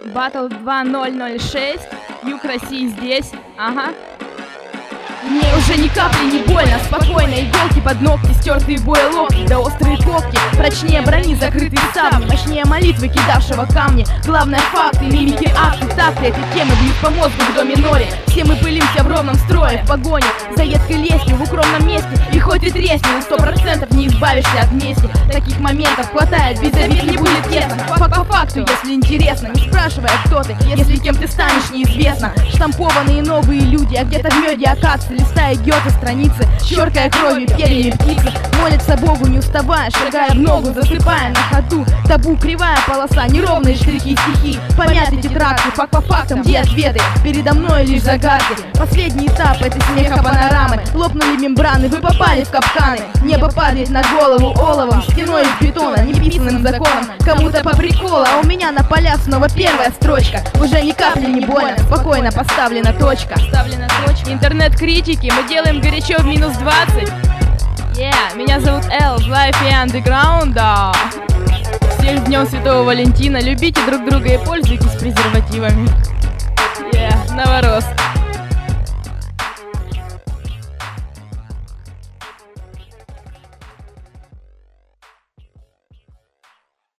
Battle 2006. Юг России здесь. Ага. Мне уже ни капли не больно, спокойно. Иголки под ногти, стертые боя локти, да острые когти. Прочнее брони, закрытые ставни, мощнее молитвы, кидавшего камни. Главное факты, мимики, акты, такты. Эти темы бьют по мозгу в до миноре. Все мы пылимся в ровном строе, в погоне за едкой лестью в укромном месте. И хоть и тресни, на 100% не избавишься от мести. Таких моментов хватает, без обид не будет тесно. Факт по факту, если интересно, не спрашивая, кто ты, если кем ты станешь, неизвестно. Штампованные новые люди, а где-то в меде акации, листая Гёте страницы, черкая кровью перья птицы, молятся Богу, не уставая, шагая в ногу, засыпая на ходу. Табу, кривая полоса, неровные штрихи, стихи, помятые тетрадки, факт по фактам, где ответы? Передо мной лишь загадки. Последний этап этой смеха панорамы. Лопнули мембраны, вы попали в капканы. Небо падает на голову оловом, стеной из бетона, неписанным законом. Кому-то по приколу, а у меня на полях снова первая строчка. Уже ни капли не больно, спокойно поставлена точка. Интернет-критики, мы делаем горячо в минус 20. Меня зовут Эл, в Life и Underground, да. Всех с Днем Святого Валентина, любите друг друга и пользуйтесь презервативами. Новорос.